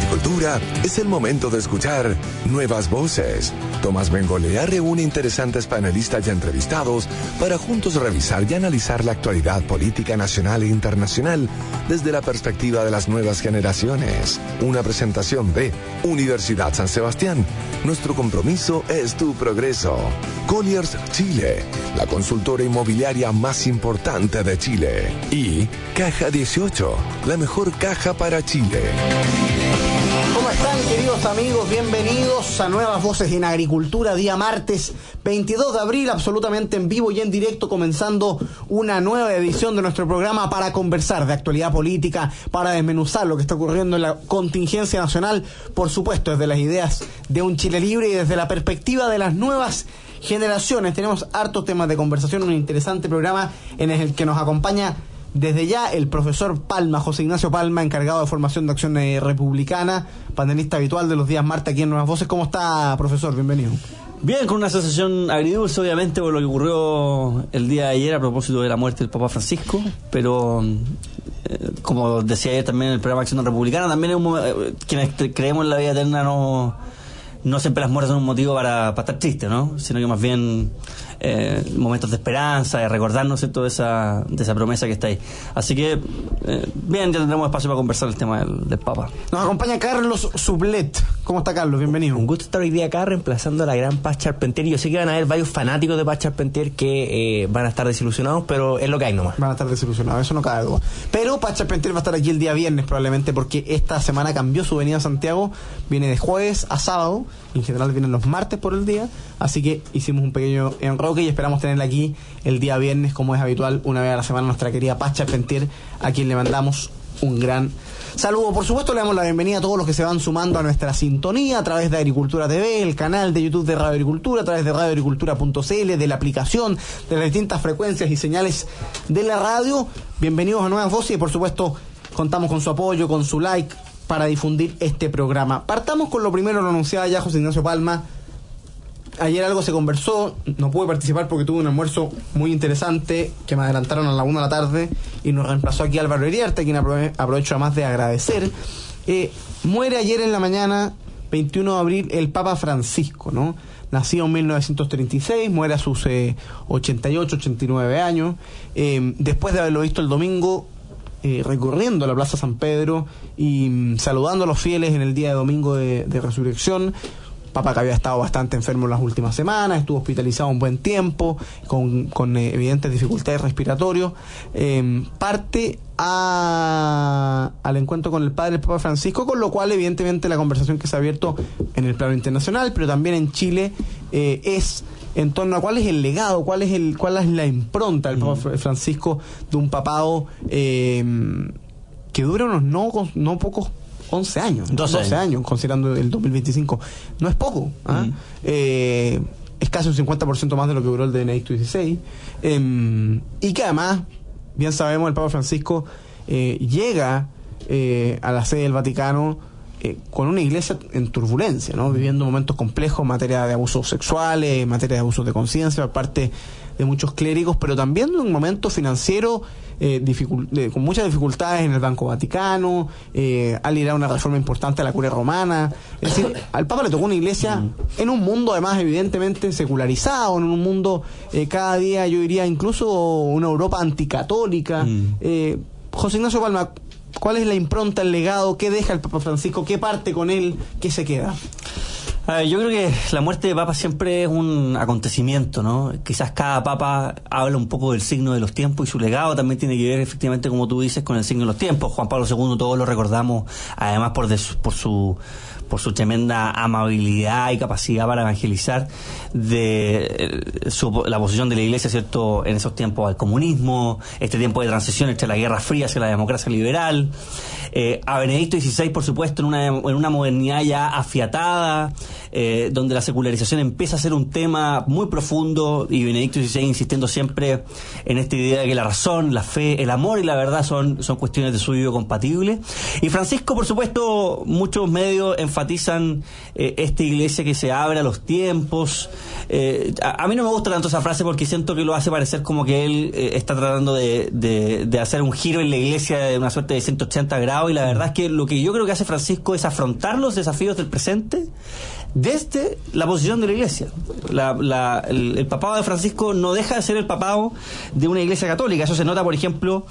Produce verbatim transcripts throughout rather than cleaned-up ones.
agricultura, es el momento de escuchar Nuevas Voces. Tomás Bengolea reúne interesantes panelistas y entrevistados para juntos revisar y analizar la actualidad política nacional e internacional desde la perspectiva de las nuevas generaciones. Una presentación de Universidad San Sebastián. Nuestro compromiso es tu progreso. Colliers Chile, la consultora inmobiliaria más importante de Chile. Y Caja dieciocho, la mejor caja para Chile. ¿Cómo están, queridos amigos? Bienvenidos a Nuevas Voces en Agricultura, día martes veintidós de abril, absolutamente en vivo y en directo, comenzando una nueva edición de nuestro programa para conversar de actualidad política, para desmenuzar lo que está ocurriendo en la contingencia nacional, por supuesto, desde las ideas de un Chile libre y desde la perspectiva de las nuevas generaciones. Tenemos hartos temas de conversación, un interesante programa en el que nos acompaña desde ya el profesor Palma, José Ignacio Palma, encargado de formación de acción republicana, panelista habitual de los días martes aquí en Nuevas Voces. ¿Cómo está, profesor? Bienvenido. Bien, con una sensación agridulce, obviamente, por lo que ocurrió el día de ayer a propósito de la muerte del Papa Francisco, pero eh, como decía ayer también en el programa Acción Republicana, también es un, eh, quienes creemos en la vida eterna no, no siempre las muertes son un motivo para, para estar tristes, ¿no? Sino que más bien Eh, momentos de esperanza, de recordarnos, ¿cierto?, de esa, de esa promesa que está ahí. Así que, eh, bien, ya tendremos espacio para conversar el tema del, del Papa. Nos acompaña Carlos Sublet. ¿Cómo está, Carlos? Bienvenido. Un gusto estar hoy día acá reemplazando a la gran Paz Charpentier. Yo sé que van a haber varios fanáticos de Paz Charpentier que eh, van a estar desilusionados, pero es lo que hay nomás. Van a estar desilusionados, eso no cabe duda. Pero Paz Charpentier va a estar aquí el día viernes probablemente, porque esta semana cambió su venida a Santiago. Viene de jueves a sábado, en general vienen los martes por el día, así que hicimos un pequeño enroque y esperamos tenerla aquí el día viernes, como es habitual, una vez a la semana, nuestra querida Paz Charpentier, a quien le mandamos un gran saludo. Por supuesto, le damos la bienvenida a todos los que se van sumando a nuestra sintonía a través de Agricultura T V, el canal de YouTube de Radio Agricultura, a través de radio agricultura punto c l, de la aplicación, de las distintas frecuencias y señales de la radio. Bienvenidos a Nuevas Voces y, por supuesto, contamos con su apoyo, con su like para difundir este programa. Partamos con lo primero, lo anunciaba ya José Ignacio Palma. Ayer algo se conversó, no pude participar porque tuve un almuerzo muy interesante que me adelantaron a la una de la tarde y nos reemplazó aquí Álvaro Iriarte, a quien aprovecho además de agradecer. Eh, muere ayer en la mañana, veintiuno de abril, el Papa Francisco, ¿no? Nació en mil novecientos treinta y seis, muere a sus eh, ochenta y ocho, ochenta y nueve años. Eh, después de haberlo visto el domingo, Eh, recorriendo la Plaza San Pedro y mm, saludando a los fieles en el día de domingo de, de resurrección. Papa que había estado bastante enfermo en las últimas semanas, estuvo hospitalizado un buen tiempo, con, con eh, evidentes dificultades respiratorias. Eh, parte a, al encuentro con el padre del Papa Francisco, con lo cual evidentemente la conversación que se ha abierto en el plano internacional, pero también en Chile, eh, es en torno a cuál es el legado, cuál es el cuál es la impronta del Papa Francisco de un papado eh, que dura unos no, no pocos once años, doce años, considerando el dos mil veinticinco. No es poco, ¿ah? Mm. Eh, es casi un cincuenta por ciento más de lo que duró el de Benedicto dieciséis, eh, y que además, bien sabemos, el Papa Francisco eh, llega eh, a la sede del Vaticano Eh, con una iglesia en turbulencia, ¿no? Viviendo momentos complejos en materia de abusos sexuales, en materia de abusos de conciencia por parte de muchos clérigos, pero también en un momento financiero eh, dificult- eh, con muchas dificultades en el Banco Vaticano, eh, ha liderado una reforma importante a la curia romana. Es decir, al Papa le tocó una iglesia en un mundo además evidentemente secularizado, en un mundo eh, cada día, yo diría, incluso una Europa anticatólica. Mm. Eh, José Ignacio Palma, ¿cuál es la impronta, el legado? ¿Qué deja el Papa Francisco? ¿Qué parte con él? ¿Qué se queda? Uh, yo creo que la muerte de Papa siempre es un acontecimiento, ¿no? Quizás cada Papa habla un poco del signo de los tiempos y su legado también tiene que ver, efectivamente, como tú dices, con el signo de los tiempos. Juan Pablo segundo todos lo recordamos, además por, de su, por su por su tremenda amabilidad y capacidad para evangelizar, de su, la posición de la Iglesia, ¿cierto?, en esos tiempos al comunismo, este tiempo de transición entre la Guerra Fría hacia la democracia liberal. Eh, a Benedicto dieciséis, por supuesto, en una, en una modernidad ya afiatada, eh, donde la secularización empieza a ser un tema muy profundo, y Benedicto dieciséis insistiendo siempre en esta idea de que la razón, la fe, el amor y la verdad son, son cuestiones de su vida compatibles. Y Francisco, por supuesto, muchos medios enfatizan eh, esta iglesia que se abre a los tiempos, Eh, a, a mí no me gusta tanto esa frase porque siento que lo hace parecer como que él eh, está tratando de, de, de hacer un giro en la iglesia de una suerte de ciento ochenta grados, y la verdad es que lo que yo creo que hace Francisco es afrontar los desafíos del presente desde la posición de la iglesia. La, la, el, el papado de Francisco no deja de ser el papado de una iglesia católica. Eso se nota, por ejemplo,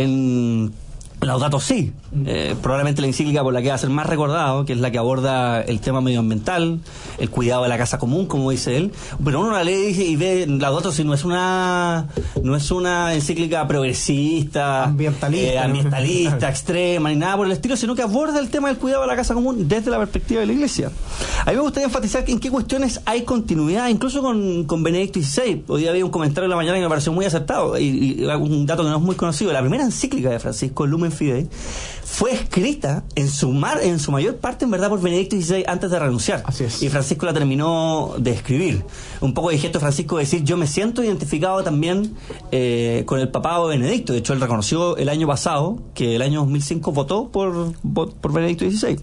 en Laudato Si, eh, probablemente la encíclica por la que va a ser más recordado, que es la que aborda el tema medioambiental, el cuidado de la casa común, como dice él. Pero uno la lee y ve Laudato Si no es una no es una encíclica progresista, ambientalista, eh, ambientalista extrema, ni nada por el estilo, sino que aborda el tema del cuidado de la casa común desde la perspectiva de la iglesia. A mí me gustaría enfatizar en qué cuestiones hay continuidad, incluso con, con Benedicto dieciséis. Hoy día había un comentario en la mañana que me pareció muy acertado, y, y un dato que no es muy conocido. La primera encíclica de Francisco, el Lumen Fidei, fue escrita en su mar, en su mayor parte, en verdad, por Benedicto dieciséis antes de renunciar. Así es. Y Francisco la terminó de escribir. Un poco de gesto de Francisco de decir, yo me siento identificado también eh, con el papado de Benedicto. De hecho, él reconoció el año pasado que el año dos mil cinco votó por, por Benedicto dieciséis.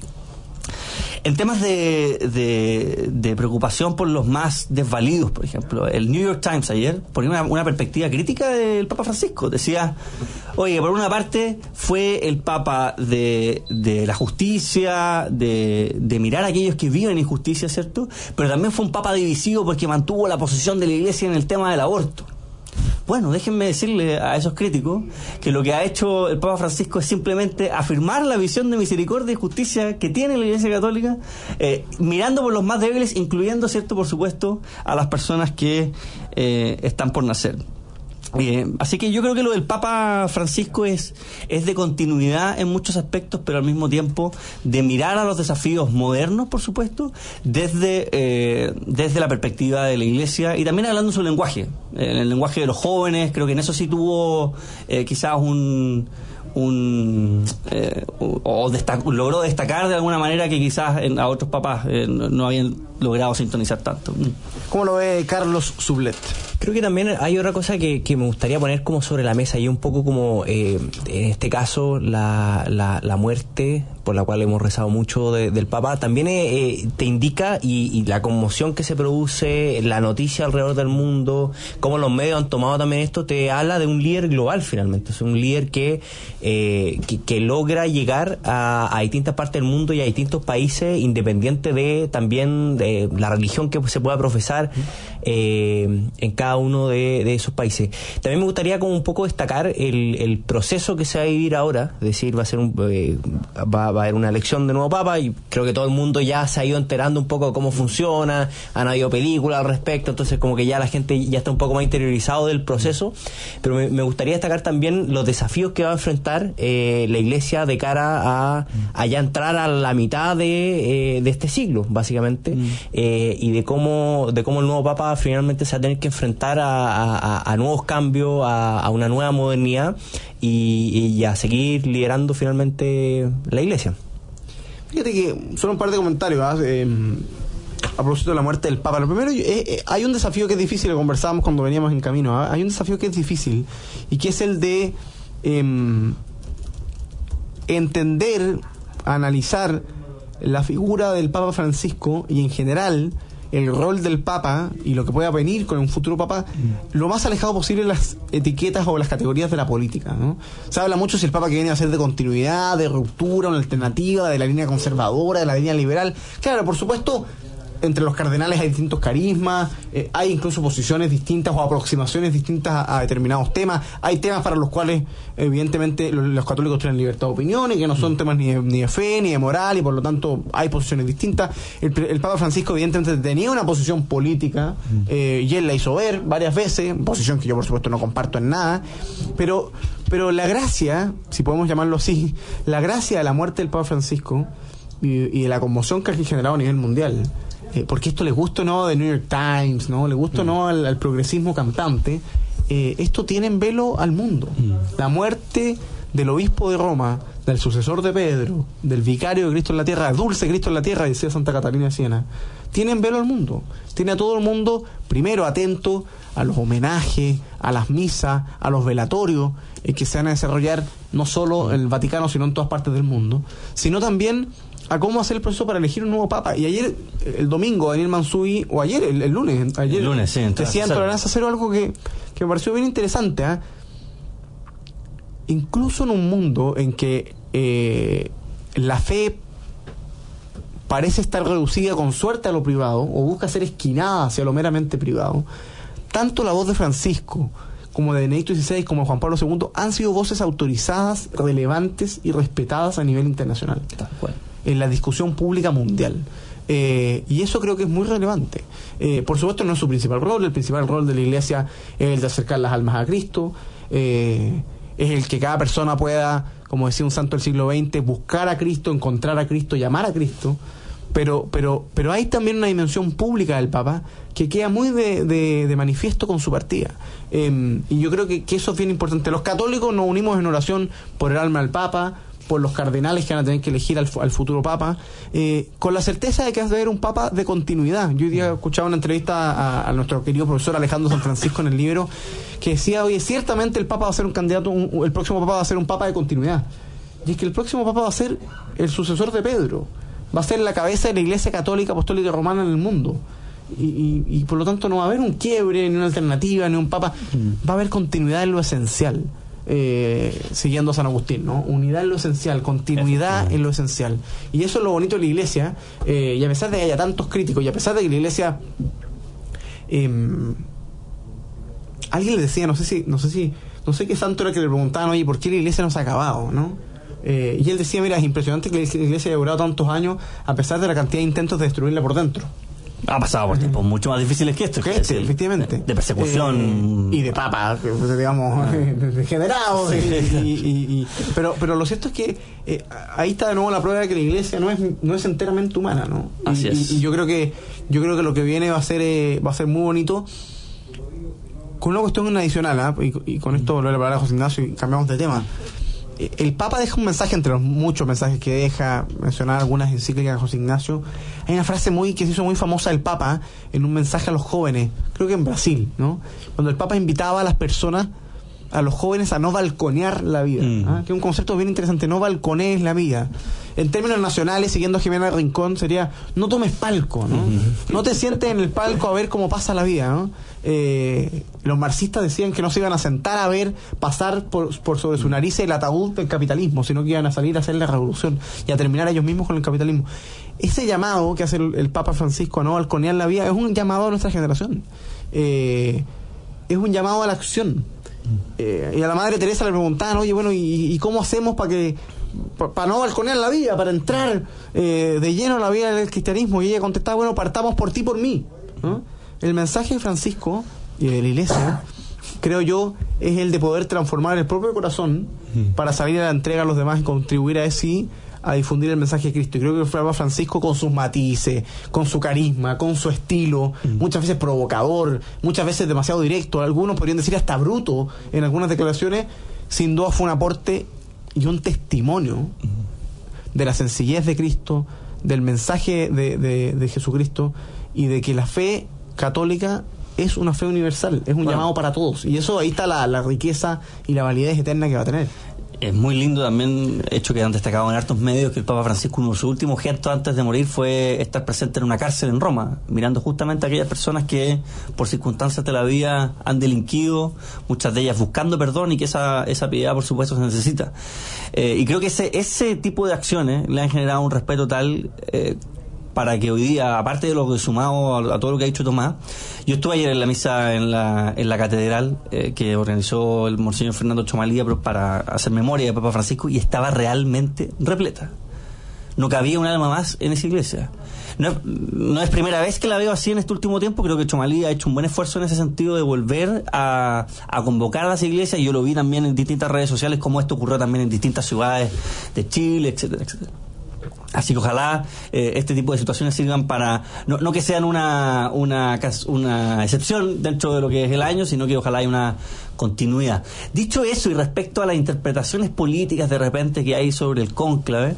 En temas de, de, de preocupación por los más desvalidos, por ejemplo, el New York Times ayer ponía una, una perspectiva crítica del Papa Francisco. Decía, oye, por una parte fue el Papa de, de la justicia, de, de mirar a aquellos que viven injusticia, ¿cierto? Pero también fue un Papa divisivo porque mantuvo la posición de la Iglesia en el tema del aborto. Bueno, déjenme decirle a esos críticos que lo que ha hecho el Papa Francisco es simplemente afirmar la visión de misericordia y justicia que tiene la Iglesia Católica, eh, mirando por los más débiles, incluyendo, cierto, por supuesto, a las personas que eh, están por nacer. Eh, así que yo creo que lo del Papa Francisco es, es de continuidad en muchos aspectos, pero al mismo tiempo de mirar a los desafíos modernos, por supuesto, desde, eh, desde la perspectiva de la Iglesia, y también hablando de su lenguaje, en el lenguaje de los jóvenes. Creo que en eso sí tuvo eh, quizás un... un eh, o, o destac- logró destacar de alguna manera que quizás en, a otros papas eh, no, no habían logrado sintonizar tanto. ¿Cómo lo ve Carlos Sublet? Creo que también hay otra cosa que, que me gustaría poner como sobre la mesa, y un poco como eh, en este caso la, la, la muerte por la cual hemos rezado mucho de, del Papa también eh, te indica, y, y la conmoción que se produce, la noticia alrededor del mundo, cómo los medios han tomado también esto, te habla de un líder global finalmente. Es un líder que, eh, que, que logra llegar a, a distintas partes del mundo y a distintos países, independiente de también de la religión que se pueda profesar eh, en cada uno de, de esos países. También me gustaría como un poco destacar el, el proceso que se va a vivir ahora, es decir, va a ser un, eh, va, va a haber una elección de nuevo Papa, y creo que todo el mundo ya se ha ido enterando un poco de cómo funciona, han habido películas al respecto, entonces como que ya la gente ya está un poco más interiorizado del proceso, pero me, me gustaría destacar también los desafíos que va a enfrentar eh, la Iglesia de cara a, a ya entrar a la mitad de, eh, de este siglo, básicamente, mm. eh, y de cómo, de cómo el nuevo Papa finalmente se va a tener que enfrentar a, a, a nuevos cambios, a, a una nueva modernidad, y, y a seguir liderando finalmente la Iglesia. Fíjate que solo un par de comentarios ¿eh? Eh, a propósito de la muerte del Papa. Lo primero, eh, eh, hay un desafío que es difícil, lo conversábamos cuando veníamos en camino, ¿eh? Hay un desafío que es difícil, y que es el de eh, entender, analizar la figura del Papa Francisco, y en general el rol del Papa y lo que pueda venir con un futuro Papa, mm. lo más alejado posible de las etiquetas o las categorías de la política, ¿no? Se habla mucho si el Papa que viene a ser de continuidad, de ruptura, una alternativa, de la línea conservadora, de la línea liberal. Claro, por supuesto, entre los cardenales hay distintos carismas, eh, hay incluso posiciones distintas o aproximaciones distintas a, a determinados temas. Hay temas para los cuales evidentemente los, los católicos tienen libertad de opinión y que no son temas ni de, ni de fe ni de moral, y por lo tanto hay posiciones distintas. El, el Papa Francisco evidentemente tenía una posición política, eh, y él la hizo ver varias veces, posición que yo por supuesto no comparto en nada, pero, pero la gracia, si podemos llamarlo así, la gracia de la muerte del Papa Francisco y, y de la conmoción que ha generado a nivel mundial, Eh, porque esto le gusta o no de New York Times, no le gusta o no al, al progresismo campante, eh, esto tiene en velo al mundo. Mm. La muerte del obispo de Roma, del sucesor de Pedro, del vicario de Cristo en la tierra, dulce Cristo en la tierra, decía Santa Catalina de Siena, tiene en velo al mundo. Tiene a todo el mundo primero atento a los homenajes, a las misas, a los velatorios eh, que se van a desarrollar no solo en el Vaticano, sino en todas partes del mundo, sino también a cómo hacer el proceso para elegir un nuevo papa. Y ayer, el domingo, Daniel Mansuy, o ayer, el, el lunes, ayer el lunes, sí, decía en Tolerancia Cero algo que, que me pareció bien interesante. ¿eh? Incluso en un mundo en que eh, la fe parece estar reducida con suerte a lo privado, o busca ser esquinada hacia lo meramente privado, tanto la voz de Francisco como de Benedicto dieciséis, como de Juan Pablo segundo, han sido voces autorizadas, relevantes y respetadas a nivel internacional, en la discusión pública mundial. Eh, y eso creo que es muy relevante. Eh, por supuesto no es su principal rol. El principal rol de la Iglesia es el de acercar las almas a Cristo, eh, es el que cada persona pueda, como decía un santo del siglo veinte, buscar a Cristo, encontrar a Cristo, llamar a Cristo. Pero, pero, pero hay también una dimensión pública del Papa que queda muy de, de, de manifiesto con su partida. Eh, y yo creo que, que eso es bien importante. Los católicos nos unimos en oración por el alma del Papa, por los cardenales que van a tener que elegir al, al futuro Papa, eh, con la certeza de que va a haber un Papa de continuidad. Yo hoy día escuchaba una entrevista a, a nuestro querido profesor Alejandro San Francisco en el libro, que decía, oye, ciertamente el Papa va a ser un candidato, un, el próximo Papa va a ser un Papa de continuidad. Y es que el próximo Papa va a ser el sucesor de Pedro, va a ser la cabeza de la Iglesia Católica Apostólica Romana en el mundo. Y, y, y por lo tanto no va a haber un quiebre, ni una alternativa, ni un Papa. Va a haber continuidad en lo esencial. Eh, siguiendo a San Agustín, ¿no? Unidad en lo esencial, continuidad en lo esencial. Y eso es lo bonito de la Iglesia. Eh, y a pesar de que haya tantos críticos, y a pesar de que la Iglesia, eh, alguien le decía, no sé si, no sé si, no sé qué santo era que le preguntaban, oye, ¿por qué la Iglesia no se ha acabado, no? Eh, y él decía, mira, es impresionante que la Iglesia haya durado tantos años a pesar de la cantidad de intentos de destruirla por dentro. Ha pasado por tiempos mucho más difíciles que esto. Que este, efectivamente. De persecución. Eh, y de papas, digamos, ah. degenerados. Sí. Y, y, y, y, pero, pero lo cierto es que eh, ahí está de nuevo la prueba de que la Iglesia no es no es enteramente humana, ¿no? Y, Así es. Y, y yo creo que yo creo que lo que viene va a ser eh, va a ser muy bonito. Con una cuestión adicional, ¿eh? y, y con esto volver a hablar a José Ignacio y cambiamos de tema. El Papa deja un mensaje entre los muchos mensajes que deja, mencionar algunas encíclicas de José Ignacio. Hay una frase muy que se hizo muy famosa del Papa en un mensaje a los jóvenes, creo que en Brasil, ¿no? Cuando el Papa invitaba a las personas, a los jóvenes, a no balconear la vida, mm. ¿ah? Que es un concepto bien interesante, no balconees la vida. En términos nacionales, siguiendo a Jimena Rincón, sería no tomes palco, ¿no? Mm-hmm. No te sientes en el palco a ver cómo pasa la vida, ¿no? Eh, los marxistas decían que no se iban a sentar a ver pasar por, por sobre su nariz el ataúd del capitalismo, sino que iban a salir a hacer la revolución y a terminar ellos mismos con el capitalismo. Ese llamado que hace el, el Papa Francisco a no balconear la vida es un llamado a nuestra generación, eh, es un llamado a la acción. Eh, y a la Madre Teresa le preguntaban, oye, bueno, ¿y, y cómo hacemos para que para pa no balconear la vida, para entrar eh, de lleno en la vida del cristianismo? Y ella contestaba, bueno, partamos por ti, por mí, ¿no? El mensaje de Francisco y de la Iglesia, creo yo, es el de poder transformar el propio corazón para salir a la entrega a los demás y contribuir a sí a difundir el mensaje de Cristo. Y creo que el Papa Francisco, con sus matices, con su carisma, con su estilo, mm. muchas veces provocador, muchas veces demasiado directo, algunos podrían decir hasta bruto en algunas declaraciones, sin duda fue un aporte y un testimonio mm. de la sencillez de Cristo, del mensaje de, de, de Jesucristo, y de que la fe católica es una fe universal, es un bueno. llamado para todos. Y eso, ahí está la, la riqueza y la validez eterna que va a tener. Es muy lindo también, hecho que han destacado en hartos medios, que el Papa Francisco, uno de sus últimos gestos antes de morir fue estar presente en una cárcel en Roma, mirando justamente a aquellas personas que por circunstancias de la vida han delinquido, muchas de ellas buscando perdón, y que esa, esa piedad por supuesto se necesita. Eh, y creo que ese, ese tipo de acciones le han generado un respeto tal eh, para que hoy día, aparte de lo que sumado a, a todo lo que ha dicho Tomás, yo estuve ayer en la misa en la, en la catedral eh, que organizó el Monseñor Fernando Chomalía para hacer memoria de Papa Francisco, y estaba realmente repleta. No cabía un alma más en esa iglesia. No es, no es primera vez que la veo así en este último tiempo. Creo que Chomalí ha hecho un buen esfuerzo en ese sentido de volver a, a convocar a las iglesias, y yo lo vi también en distintas redes sociales, como esto ocurrió también en distintas ciudades de Chile, etcétera, etcétera. Así que ojalá eh, este tipo de situaciones sirvan para, no, no que sean una, una una excepción dentro de lo que es el año, sino que ojalá haya una continuidad. Dicho eso, y respecto a las interpretaciones políticas de repente que hay sobre el cónclave,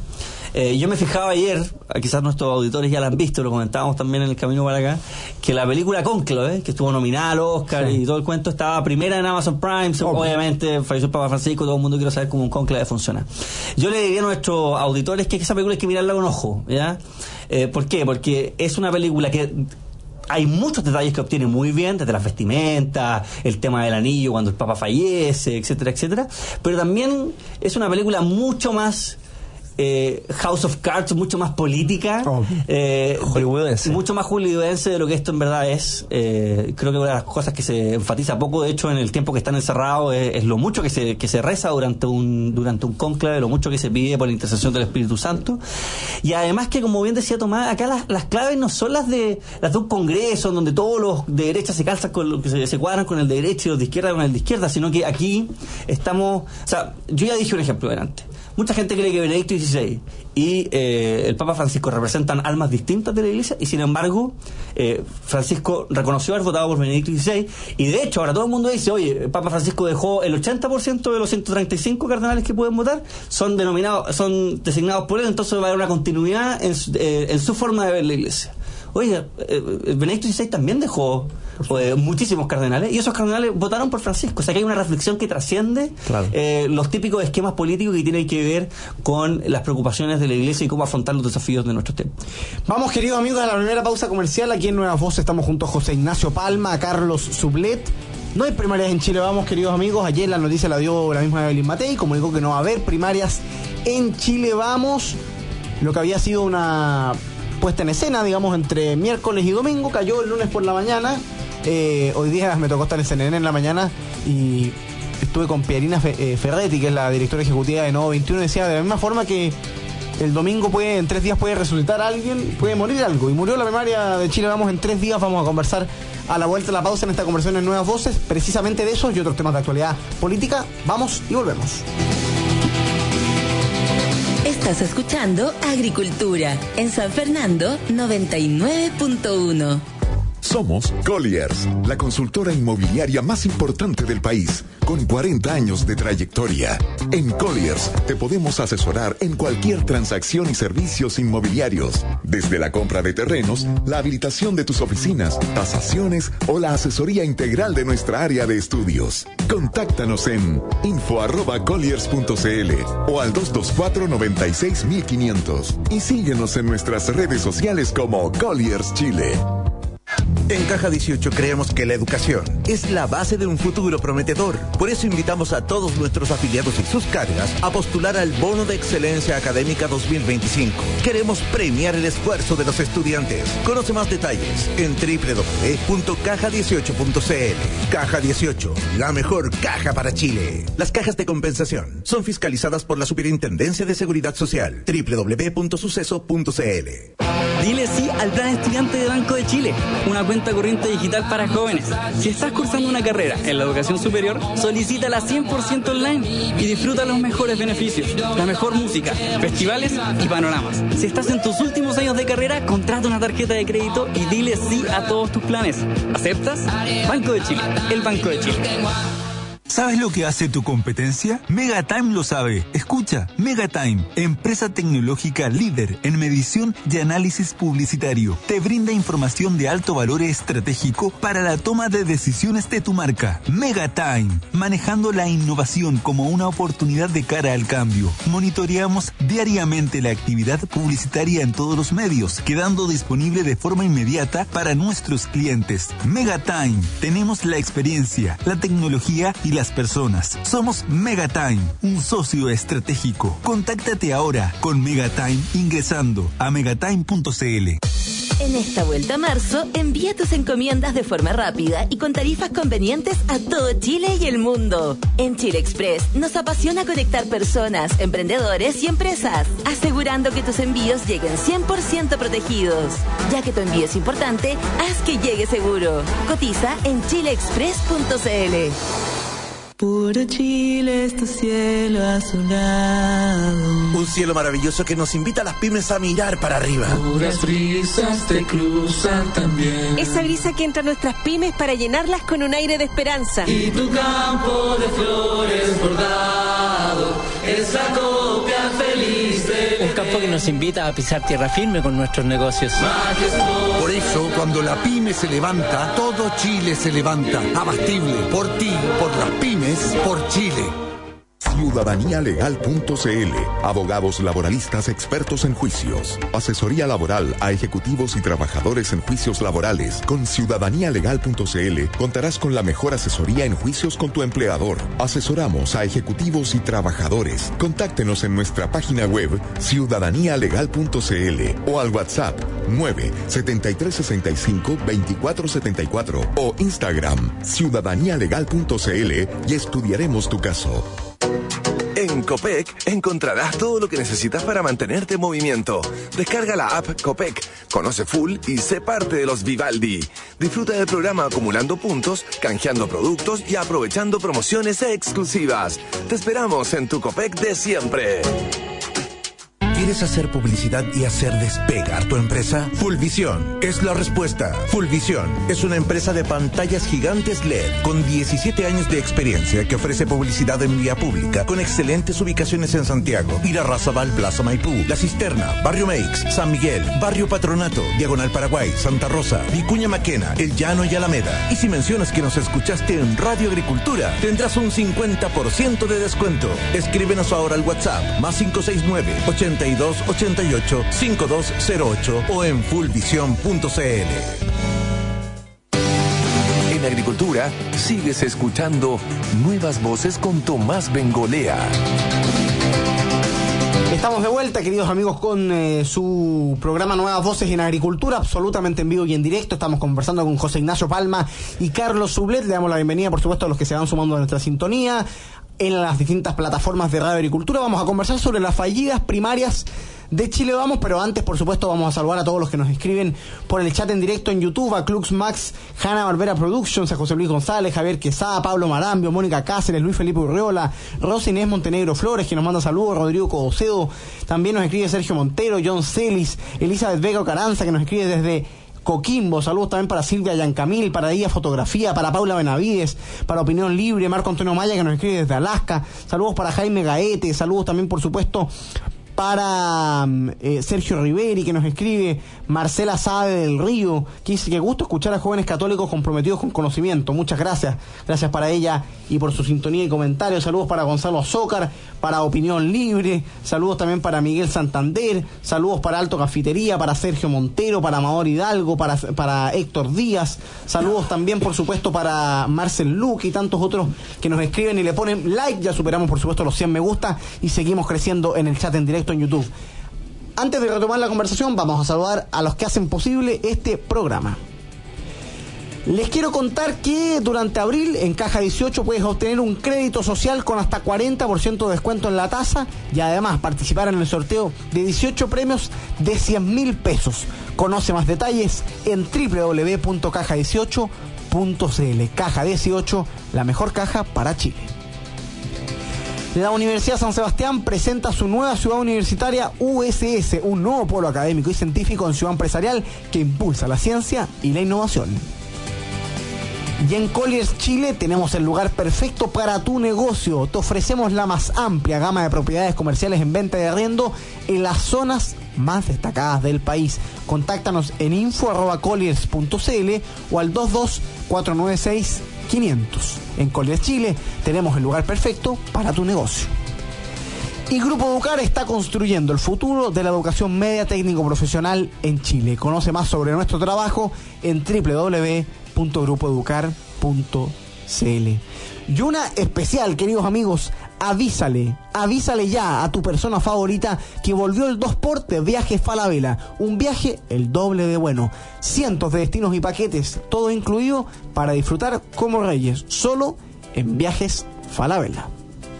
Eh, yo me fijaba ayer, quizás nuestros auditores ya la han visto, lo comentábamos también en el camino para acá, que la película Cónclave, que estuvo nominada al Oscar sí. y todo el cuento, estaba primera en Amazon Prime. Oh. Obviamente, falleció el Papa Francisco, todo el mundo quiere saber cómo un cónclave funciona. Yo le diría a nuestros auditores que esa película hay que mirarla con ojo, ¿ya? Eh, ¿Por qué? Porque es una película que hay muchos detalles que obtiene muy bien, desde las vestimentas, el tema del anillo cuando el Papa fallece, etcétera, etcétera. Pero también es una película mucho más eh, House of Cards, mucho más política, oh, eh, hollywoodense. mucho más hollywoodense de lo que esto en verdad es. Eh, creo que una de las cosas que se enfatiza poco, de hecho, en el tiempo que están encerrados, es, es lo mucho que se, que se reza durante un, durante un cónclave, lo mucho que se pide por la intercesión del Espíritu Santo. Y además que, como bien decía Tomás, acá las, las claves no son las de las de un congreso, donde todos los de derecha se calzan con lo que se, se cuadran con el de derecha y los de izquierda con el de izquierda, sino que aquí estamos. O sea, yo ya dije un ejemplo delante. Mucha gente cree que Benedicto dieciséis y eh, el Papa Francisco representan almas distintas de la Iglesia, y sin embargo eh, Francisco reconoció haber votado por Benedicto dieciséis, y de hecho ahora todo el mundo dice, oye, el Papa Francisco dejó el ochenta por ciento de los ciento treinta y cinco cardenales que pueden votar son denominados, son designados por él, entonces va a haber una continuidad en, eh, en su forma de ver la Iglesia. Oye, eh, Benedicto dieciséis también dejó eh, muchísimos cardenales, y esos cardenales votaron por Francisco. O sea que hay una reflexión que trasciende claro. eh, los típicos esquemas políticos que tienen que ver con las preocupaciones de la Iglesia y cómo afrontar los desafíos de nuestro tiempo. Vamos, queridos amigos, a la primera pausa comercial. Aquí en Nuevas Voces estamos junto a José Ignacio Palma, a Carlos Sublet. No hay primarias en Chile, vamos, queridos amigos. Ayer la noticia la dio la misma Evelyn Matei, comunicó que no va a haber primarias en Chile, vamos. Lo que había sido una puesta en escena, digamos, entre miércoles y domingo, cayó el lunes por la mañana. Eh, hoy día me tocó estar en C N N en la mañana y estuve con Pierina Ferretti, que es la directora ejecutiva de Novo veintiuno, y decía, de la misma forma que el domingo puede, en tres días puede resucitar alguien, puede morir algo, y murió la primaria de Chile, vamos, en tres días. Vamos a conversar a la vuelta de la pausa en esta conversación en Nuevas Voces, precisamente de eso y otros temas de actualidad política. Vamos y volvemos. Estás escuchando Agricultura en San Fernando noventa y nueve punto uno. Somos Colliers, la consultora inmobiliaria más importante del país, con cuarenta años de trayectoria. En Colliers te podemos asesorar en cualquier transacción y servicios inmobiliarios, desde la compra de terrenos, la habilitación de tus oficinas, tasaciones o la asesoría integral de nuestra área de estudios. Contáctanos en info arroba colliers punto cl o al dos dos cuatro, nueve seis, mil quinientos y síguenos en nuestras redes sociales como Colliers Chile. En Caja dieciocho creemos que la educación es la base de un futuro prometedor. Por eso invitamos a todos nuestros afiliados y sus cargas a postular al Bono de Excelencia Académica dos mil veinticinco. Queremos premiar el esfuerzo de los estudiantes. Conoce más detalles en doble u doble u doble u punto caja dieciocho punto cl. Caja dieciocho, la mejor caja para Chile. Las cajas de compensación son fiscalizadas por la Superintendencia de Seguridad Social. doble u doble u doble u punto suceso punto cl. Dile sí al Plan Estudiante de Banco de Chile, una cuenta corriente digital para jóvenes. Si estás cursando una carrera en la educación superior, solicítala cien por ciento online y disfruta los mejores beneficios, la mejor música, festivales y panoramas. Si estás en tus últimos años de carrera, contrata una tarjeta de crédito y dile sí a todos tus planes. ¿Aceptas? Banco de Chile, el Banco de Chile. ¿Sabes lo que hace tu competencia? Megatime lo sabe. Escucha, Megatime, empresa tecnológica líder en medición y análisis publicitario. Te brinda información de alto valor estratégico para la toma de decisiones de tu marca. Megatime, manejando la innovación como una oportunidad de cara al cambio. Monitoreamos diariamente la actividad publicitaria en todos los medios, quedando disponible de forma inmediata para nuestros clientes. Megatime, tenemos la experiencia, la tecnología y las personas. Somos Megatime, un socio estratégico. Contáctate ahora con Megatime ingresando a megatime punto cl. En esta vuelta a marzo, envía tus encomiendas de forma rápida y con tarifas convenientes a todo Chile y el mundo. En Chile Express nos apasiona conectar personas, emprendedores y empresas, asegurando que tus envíos lleguen cien por ciento protegidos. Ya que tu envío es importante, haz que llegue seguro. Cotiza en chile express punto cl. Puro Chile es tu cielo azulado. Un cielo maravilloso que nos invita a las pymes a mirar para arriba. Puras brisas te cruzan también. Esa brisa que entra a nuestras pymes para llenarlas con un aire de esperanza. Y tu campo de flores bordado es la copia feliz del campo que nos invita a pisar tierra firme con nuestros negocios. Por eso, cuando la pyme se levanta, todo Chile se levanta. Abastible, por ti, por las pymes, por Chile. ciudadanía legal punto c l. Abogados laboralistas expertos en juicios. Asesoría laboral a ejecutivos y trabajadores en juicios laborales. Con ciudadanía legal punto c l contarás con la mejor asesoría en juicios con tu empleador. Asesoramos a ejecutivos y trabajadores. Contáctenos en nuestra página web ciudadanía legal punto c l o al WhatsApp nueve setenta y tres sesenta y cinco veinticuatro setenta y cuatro o Instagram ciudadanía legal punto c l y estudiaremos tu caso. En Copec encontrarás todo lo que necesitas para mantenerte en movimiento. Descarga la app Copec, conoce full y sé parte de los Vivaldi. Disfruta del programa acumulando puntos, canjeando productos y aprovechando promociones exclusivas. Te esperamos en tu Copec de siempre. ¿Quieres hacer publicidad y hacer despegar tu empresa? Fullvisión es la respuesta. Fullvisión es una empresa de pantallas gigantes L E D con diecisiete años de experiencia que ofrece publicidad en vía pública con excelentes ubicaciones en Santiago, Irarrázaval, Plaza Maipú, La Cisterna, Barrio Meix, San Miguel, Barrio Patronato, Diagonal Paraguay, Santa Rosa, Vicuña Maquena, El Llano y Alameda. Y si mencionas que nos escuchaste en Radio Agricultura, tendrás un cincuenta por ciento de descuento. Escríbenos ahora al WhatsApp más cinco seis nueve, ochenta y dos ochenta y ocho, cincuenta y dos cero ocho o en fullvisión punto c l. En Agricultura sigues escuchando Nuevas Voces con Tomás Bengolea. Estamos de vuelta, queridos amigos, con eh, su programa Nuevas Voces en Agricultura, absolutamente en vivo y en directo. Estamos conversando con José Ignacio Palma y Carlos Sublet. Le damos la bienvenida, por supuesto, a los que se van sumando a nuestra sintonía en las distintas plataformas de Radio Agricultura. Vamos a conversar sobre las fallidas primarias de Chile Vamos, pero antes, por supuesto, vamos a saludar a todos los que nos escriben por el chat en directo en YouTube, a Clux Max, Hanna Barbera Productions, a José Luis González, Javier Quesada, Pablo Marambio, Mónica Cáceres, Luis Felipe Urriola, Rosy Inés Montenegro Flores, que nos manda saludos, Rodrigo Codocedo, también nos escribe Sergio Montero, John Celis, Elizabeth Vega Caranza, que nos escribe desde Coquimbo. Saludos también para Silvia Yancamil, para Día Fotografía, para Paula Benavides, para Opinión Libre, Marco Antonio Maya, que nos escribe desde Alaska. Saludos para Jaime Gaete, saludos también, por supuesto, para eh, Sergio Riveri, que nos escribe, Marcela Sabe del Río, que dice que gusto escuchar a jóvenes católicos comprometidos con conocimiento. Muchas gracias, gracias para ella y por su sintonía y comentarios. Saludos para Gonzalo Azócar, para Opinión Libre, saludos también para Miguel Santander, saludos para Alto Cafetería, para Sergio Montero, para Amador Hidalgo, para, para Héctor Díaz, saludos también, por supuesto, para Marcel Luque y tantos otros que nos escriben y le ponen like. Ya superamos, por supuesto, los cien me gusta y seguimos creciendo en el chat en directo en YouTube. Antes de retomar la conversación, vamos a saludar a los que hacen posible este programa. Les quiero contar que durante abril en Caja dieciocho puedes obtener un crédito social con hasta cuarenta por ciento de descuento en la tasa y además participar en el sorteo de dieciocho premios de cien mil pesos. Conoce más detalles en doble u doble u doble u punto caja dieciocho punto c l. Caja dieciocho, la mejor caja para Chile. La Universidad San Sebastián presenta su nueva ciudad universitaria U S S, un nuevo polo académico y científico en ciudad empresarial que impulsa la ciencia y la innovación. Y en Colliers Chile tenemos el lugar perfecto para tu negocio. Te ofrecemos la más amplia gama de propiedades comerciales en venta y arriendo en las zonas más destacadas del país. Contáctanos en info arroba colliers punto c l o al dos dos cuatro nueve seis quinientos. En Colliers Chile tenemos el lugar perfecto para tu negocio. Y Grupo Educar está construyendo el futuro de la educación media técnico profesional en Chile. Conoce más sobre nuestro trabajo en doble u doble u doble u punto grupo educar punto c l. Y una especial, queridos amigos, avísale, avísale ya a tu persona favorita que volvió el dos por de Viajes Falabella. Un viaje el doble de bueno. Cientos de destinos y paquetes, todo incluido para disfrutar como reyes, solo en Viajes Falabella.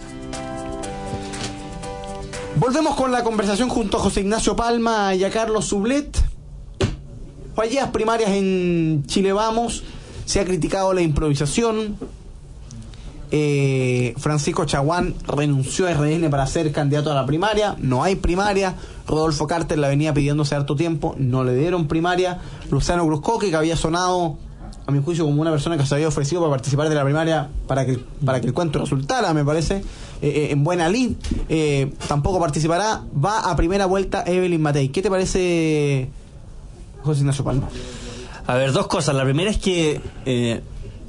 Volvemos con la conversación junto a José Ignacio Palma y a Carlos Sublet. Fallidas primarias en Chile Vamos, se ha criticado la improvisación. Eh, Francisco Chaguán renunció a R N para ser candidato a la primaria. No hay primaria. Rodolfo Carter la venía pidiendo hace harto tiempo, no le dieron primaria. Luciano Cruzcoque, que había sonado a mi juicio, como una persona que se había ofrecido para participar de la primaria para que, para que el cuento resultara, me parece, eh, en buena lid. Eh, tampoco participará. Va a primera vuelta Evelyn Matei. ¿Qué te parece, José Ignacio Palma? A ver, dos cosas. La primera es que eh,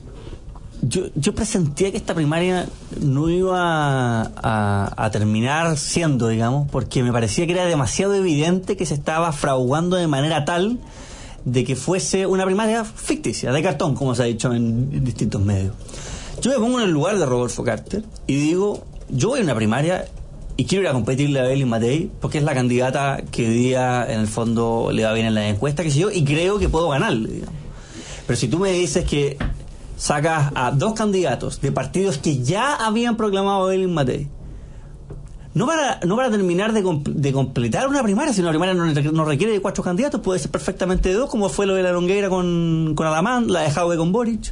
yo, yo presentía que esta primaria no iba a, a, a terminar siendo, digamos, porque me parecía que era demasiado evidente que se estaba fraguando de manera tal de que fuese una primaria ficticia, de cartón, como se ha dicho en, en distintos medios. Yo me pongo en el lugar de Rodolfo Carter y digo, yo voy a una primaria y quiero ir a competirle a Evelyn Matei porque es la candidata que hoy día en el fondo le va bien en la encuesta, qué sé yo, y creo que puedo ganarle, digamos. Pero si tú me dices que sacas a dos candidatos de partidos que ya habían proclamado a Evelyn Matei, no para, no para terminar de, comp- de completar una primaria, sino una primaria no, no requiere de cuatro candidatos, puede ser perfectamente de dos, como fue lo de la Longueira con, con Adamán, la de Jaume con Boric.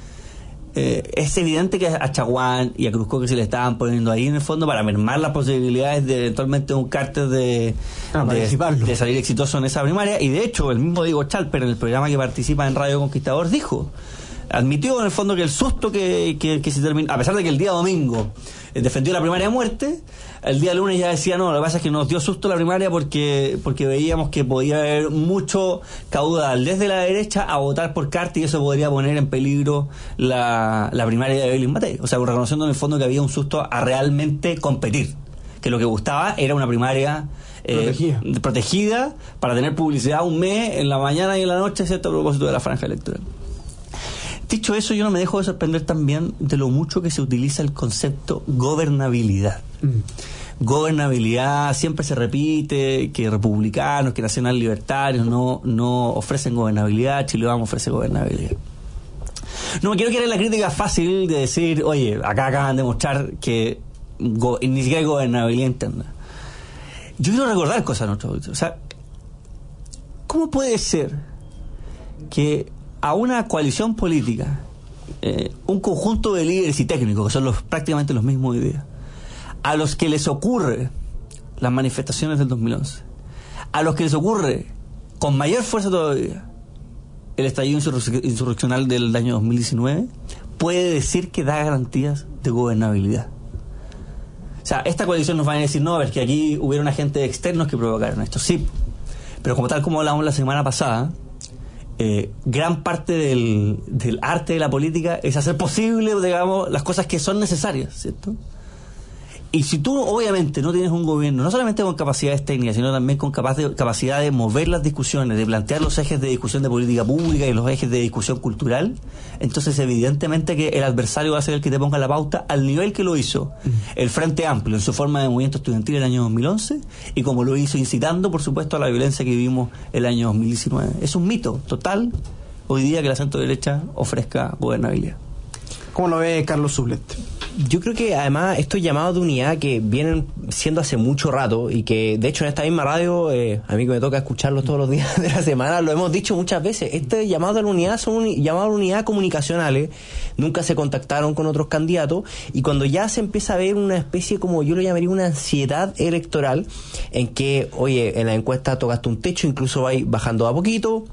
Eh, es evidente que a Chaguán y a Cruzco que se le estaban poniendo ahí en el fondo para mermar las posibilidades de eventualmente un cártel de, ah, de, de salir exitoso en esa primaria. Y de hecho el mismo Diego Chalper en el programa que participa en Radio Conquistador dijo, admitió en el fondo que el susto que, que, que se terminó, a pesar de que el día domingo eh, defendió la primaria de muerte, el día lunes ya decía, no, lo que pasa es que nos dio susto la primaria porque porque veíamos que podía haber mucho caudal desde la derecha a votar por Carter y eso podría poner en peligro la, la primaria de Evelyn Matei. O sea, reconociendo en el fondo que había un susto a realmente competir, que lo que gustaba era una primaria eh, protegida. protegida para tener publicidad un mes en la mañana y en la noche, excepto a propósito de la franja electoral. Dicho eso, yo no me dejo de sorprender también de lo mucho que se utiliza el concepto gobernabilidad. Mm. Gobernabilidad, siempre se repite que republicanos, que nacional libertarios no, no ofrecen gobernabilidad, Chile Vamos ofrece gobernabilidad. No me quiero quedar en la crítica fácil de decir, oye, acá acaban de mostrar que go, ni siquiera hay gobernabilidad interna. Yo quiero recordar cosas a nuestros auditores. O sea, ¿cómo puede ser que a una coalición política, eh, un conjunto de líderes y técnicos, que son los prácticamente los mismos hoy día, a los que les ocurre las manifestaciones del dos mil once, a los que les ocurre con mayor fuerza todavía el estallido insurrec- insurreccional del año dos mil diecinueve, puede decir que da garantías de gobernabilidad? O sea, esta coalición nos va a decir, no, a ver, que aquí hubieron agentes externos que provocaron esto, sí, pero como tal como hablamos la semana pasada, Eh, gran parte del, del arte de la política es hacer posible, digamos, las cosas que son necesarias, ¿cierto? Y si tú obviamente no tienes un gobierno, no solamente con capacidades técnicas, sino también con capaz de, capacidad de mover las discusiones, de plantear los ejes de discusión de política pública y los ejes de discusión cultural, entonces evidentemente que el adversario va a ser el que te ponga la pauta al nivel que lo hizo el Frente Amplio en su forma de movimiento estudiantil el año dos mil once y como lo hizo incitando, por supuesto, a la violencia que vivimos el año dos mil diecinueve. Es un mito total hoy día que la centro derecha ofrezca gobernabilidad. ¿Cómo lo ve Carlos Sublet? Yo creo que además estos llamados de unidad que vienen siendo hace mucho rato y que de hecho en esta misma radio, eh, a mí que me toca escucharlos todos los días de la semana, lo hemos dicho muchas veces, este llamado de la unidad son un, llamados de unidad comunicacionales, nunca se contactaron con otros candidatos y cuando ya se empieza a ver una especie, como yo lo llamaría, una ansiedad electoral en que, oye, en la encuesta tocaste un techo, incluso vais bajando a poquito,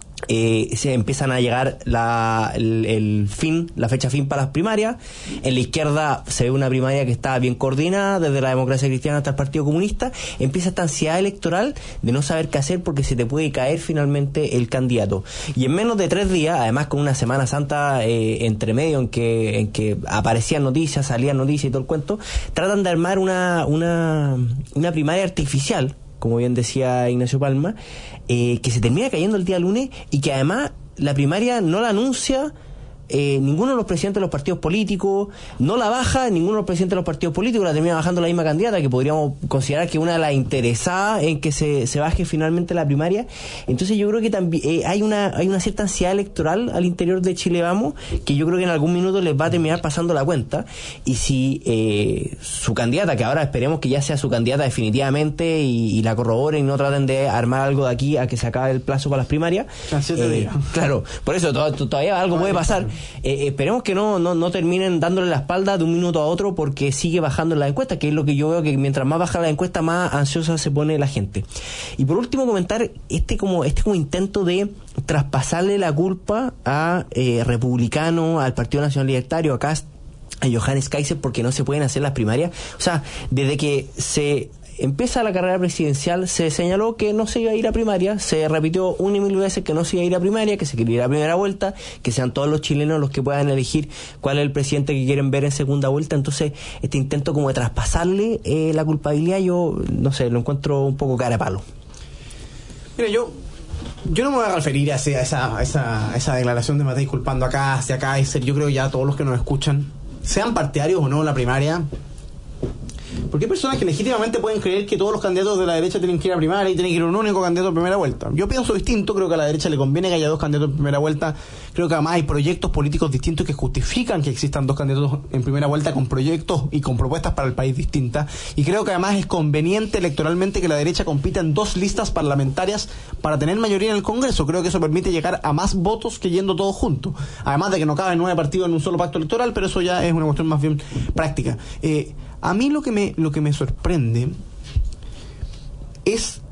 Eh, se empiezan a llegar la, el, el fin, la fecha fin para las primarias. En la izquierda se ve una primaria que está bien coordinada, desde la Democracia Cristiana hasta el Partido Comunista. Empieza esta ansiedad electoral de no saber qué hacer porque se te puede caer finalmente el candidato. Y en menos de tres días, además con una Semana Santa eh, entre medio en que, en que aparecían noticias, salían noticias y todo el cuento, tratan de armar una, una, una primaria artificial, como bien decía Ignacio Palma, eh, que se termina cayendo el día lunes y que además la primaria no la anuncia eh, ninguno de los presidentes de los partidos políticos, no la baja ninguno de los presidentes de los partidos políticos, la termina bajando la misma candidata, que podríamos considerar que una de las interesadas en que se, se baje finalmente la primaria. Entonces yo creo que también eh, hay una hay una cierta ansiedad electoral al interior de Chile Vamos, que yo creo que en algún minuto les va a terminar pasando la cuenta, y si eh, su candidata, que ahora esperemos que ya sea su candidata definitivamente y, y la corroboren y no traten de armar algo de aquí a que se acabe el plazo para las primarias, eh, claro, por eso to, to, todavía algo puede pasar. Eh, esperemos que no, no no terminen dándole la espalda de un minuto a otro porque sigue bajando la encuesta, que es lo que yo veo, que mientras más baja la encuesta más ansiosa se pone la gente. Y por último comentar este como este como intento de traspasarle la culpa a eh, Republicano, al Partido Nacional Libertario, a Kast, a Johannes Kaiser, porque no se pueden hacer las primarias. O sea, desde que se empieza la carrera presidencial se señaló que no se iba a ir a primaria, se repitió una y mil veces que no se iba a ir a primaria, que se quería ir a primera vuelta, que sean todos los chilenos los que puedan elegir cuál es el presidente que quieren ver en segunda vuelta. Entonces, este intento como de traspasarle eh, la culpabilidad, yo no sé, lo encuentro un poco cara a palo. Mira, yo yo no me voy a referir a, ese, a, esa, a, esa, a esa declaración de Matei culpando acá, hacia acá, y ser, yo creo ya todos los que nos escuchan, sean partidarios o no en la primaria, porque hay personas que legítimamente pueden creer que todos los candidatos de la derecha tienen que ir a primaria y tienen que ir un único candidato a primera vuelta. Yo pienso distinto, creo que a la derecha le conviene que haya dos candidatos en primera vuelta. Creo que además hay proyectos políticos distintos que justifican que existan dos candidatos en primera vuelta con proyectos y con propuestas para el país distintas. Y creo que además es conveniente electoralmente que la derecha compita en dos listas parlamentarias para tener mayoría en el Congreso. Creo que eso permite llegar a más votos que yendo todos juntos. Además de que no caben nueve partidos en un solo pacto electoral, pero eso ya es una cuestión más bien práctica. Eh, A mí lo que me lo que me sorprende es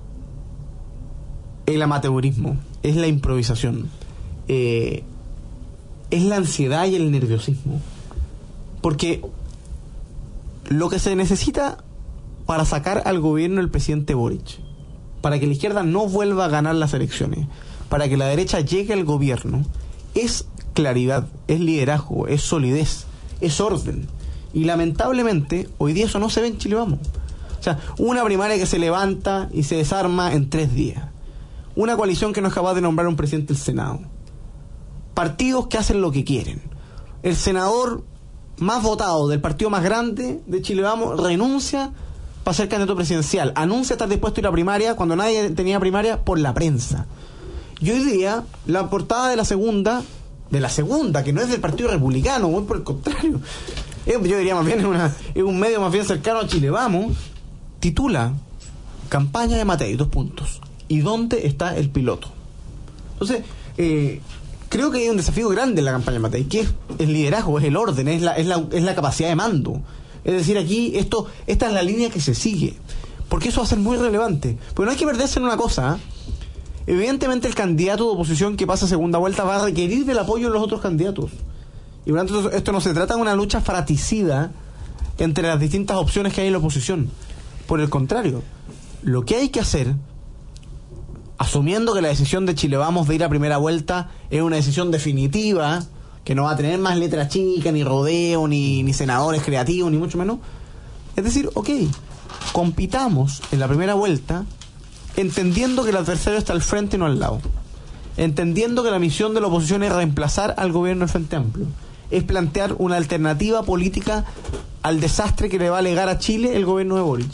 el amateurismo, es la improvisación, eh, es la ansiedad y el nerviosismo. Porque lo que se necesita para sacar al gobierno del presidente Boric, para que la izquierda no vuelva a ganar las elecciones, para que la derecha llegue al gobierno, es claridad, es liderazgo, es solidez, es orden. Y lamentablemente, hoy día eso no se ve en Chile Vamos. O sea, una primaria que se levanta y se desarma en tres días. Una coalición que no es capaz de nombrar un presidente del Senado. Partidos que hacen lo que quieren. El senador más votado del partido más grande de Chile Vamos renuncia para ser candidato presidencial. Anuncia estar dispuesto a ir a primaria cuando nadie tenía primaria por la prensa. Y hoy día, la portada de la segunda, de la segunda, que no es del Partido Republicano, muy por el contrario, yo diría más bien es, una, es un medio más bien cercano a Chile Vamos, titula Campaña de Matei, dos puntos. ¿Y dónde está el piloto? Entonces, eh, creo que hay un desafío grande en la campaña de Matei, que es el liderazgo, es el orden, es la, es la, es la capacidad de mando. Es decir, aquí esto esta es la línea que se sigue, porque eso va a ser muy relevante. Porque no hay que perderse en una cosa, ¿eh? Evidentemente el candidato de oposición que pasa a segunda vuelta va a requerir del apoyo de los otros candidatos. Y por lo tanto, esto no se trata de una lucha fratricida entre las distintas opciones que hay en la oposición. Por el contrario, lo que hay que hacer, asumiendo que la decisión de Chile Vamos de ir a primera vuelta es una decisión definitiva, que no va a tener más letra chica, ni rodeo, ni, ni senadores creativos, ni mucho menos, es decir, ok, compitamos en la primera vuelta entendiendo que el adversario está al frente y no al lado, entendiendo que la misión de la oposición es reemplazar al gobierno del Frente Amplio, es plantear una alternativa política al desastre que le va a legar a Chile el gobierno de Boric.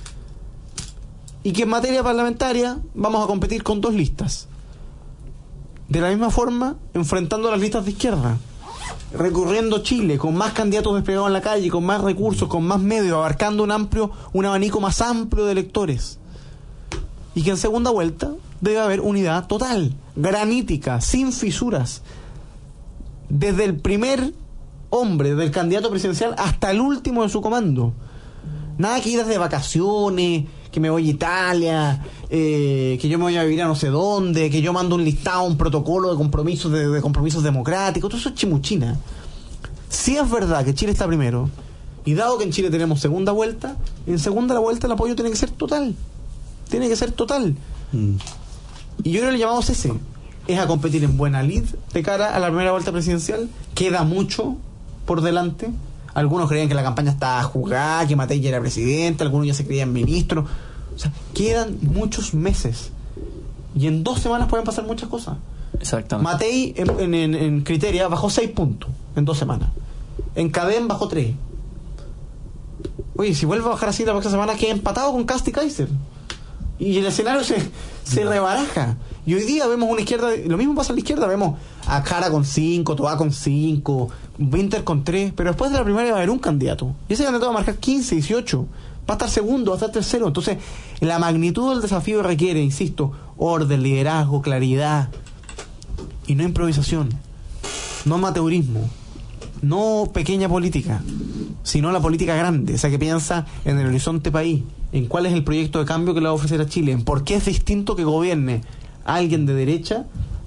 Y que en materia parlamentaria vamos a competir con dos listas. De la misma forma, enfrentando las listas de izquierda, recorriendo Chile con más candidatos desplegados en la calle, con más recursos, con más medios, abarcando un amplio, un abanico más amplio de electores. Y que en segunda vuelta debe haber unidad total, granítica, sin fisuras, desde el primer hombre del candidato presidencial hasta el último de su comando. Nada que ir de vacaciones, que me voy a Italia, eh, que yo me voy a vivir a no sé dónde, que yo mando un listado, un protocolo de compromisos de, de compromisos democráticos. Todo eso es chimuchina. Si es verdad que Chile está primero, y dado que en Chile tenemos segunda vuelta, en segunda la vuelta el apoyo tiene que ser total. Tiene que ser total. Mm. Y yo creo que le llamamos ese. Es a competir en buena lid de cara a la primera vuelta presidencial. Queda mucho por delante. Algunos creían que la campaña estaba jugada, que Matei ya era presidente, algunos ya se creían ministros. O sea, quedan muchos meses. Y en dos semanas pueden pasar muchas cosas. Exactamente. Matei en, en, en, en Criteria bajó seis puntos en dos semanas. En Cadem bajó tres. Oye, si vuelve a bajar así la próxima semana, queda empatado con Kast y Kaiser. Y el escenario se, se rebaraja. Y hoy día vemos una izquierda, lo mismo pasa a la izquierda, vemos a Jara con cinco, Toá con cinco, Winter con tres, pero después de la primaria va a haber un candidato. Y ese candidato va a marcar quince, dieciocho, va a estar segundo, va a estar tercero. Entonces, la magnitud del desafío requiere, insisto, orden, liderazgo, claridad, y no improvisación, no amateurismo, no pequeña política, sino la política grande, esa que piensa en el horizonte país, en cuál es el proyecto de cambio que le va a ofrecer a Chile, en por qué es distinto que gobierne alguien de derecha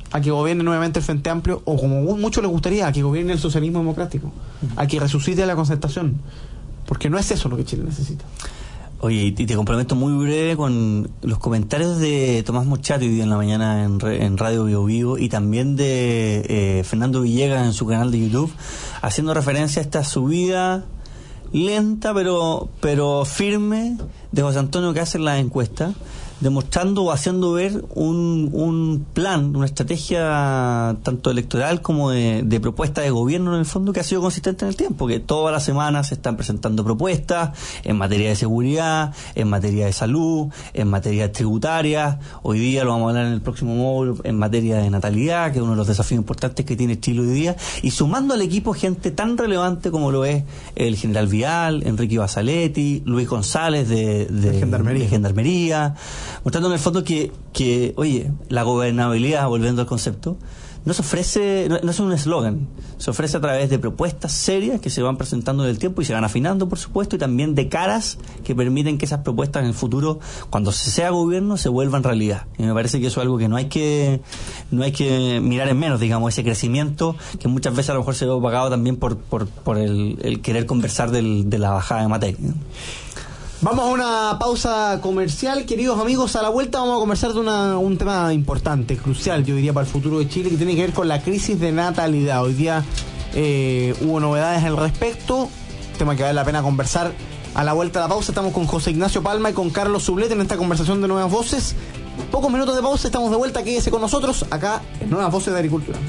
a que gobierne nuevamente el Frente Amplio, o como muchos les gustaría, a que gobierne el socialismo democrático, a que resucite la concertación, porque no es eso lo que Chile necesita. Oye, y te complemento muy breve con los comentarios de Tomás Mochati hoy día en la mañana en, en Radio Bio Vivo, y también de eh, Fernando Villegas en su canal de YouTube, haciendo referencia a esta subida lenta pero pero firme de José Antonio que hace la encuesta, demostrando o haciendo ver un, un plan, una estrategia tanto electoral como de, de propuesta de gobierno en el fondo, que ha sido consistente en el tiempo, que todas las semanas se están presentando propuestas en materia de seguridad, en materia de salud, en materia tributaria. Hoy día lo vamos a hablar en el próximo módulo, en materia de natalidad, que es uno de los desafíos importantes que tiene Chile hoy día, y sumando al equipo gente tan relevante como lo es el general Vial, Enrique Basaletti, Luis González de, de, de Gendarmería, de Gendarmería, mostrando en el fondo que, que, oye, la gobernabilidad, volviendo al concepto, no se ofrece, no, no es un eslogan, se ofrece a través de propuestas serias que se van presentando en el tiempo y se van afinando, por supuesto, y también de caras que permiten que esas propuestas en el futuro, cuando se sea gobierno, se vuelvan realidad. Y me parece que eso es algo que no hay que no hay que mirar en menos, digamos, ese crecimiento que muchas veces a lo mejor se ve opacado también por, por, por el, el querer conversar del, de la bajada de materia, ¿no? Vamos a una pausa comercial, queridos amigos. A la vuelta vamos a conversar de una, un tema importante, crucial, yo diría, para el futuro de Chile, que tiene que ver con la crisis de natalidad. Hoy día eh, hubo novedades al respecto, tema que vale la pena conversar. A la vuelta de la pausa estamos con José Ignacio Palma y con Carlos Sublete en esta conversación de Nuevas Voces. Pocos minutos de pausa, estamos de vuelta, quédese con nosotros acá en Nuevas Voces de Agricultura.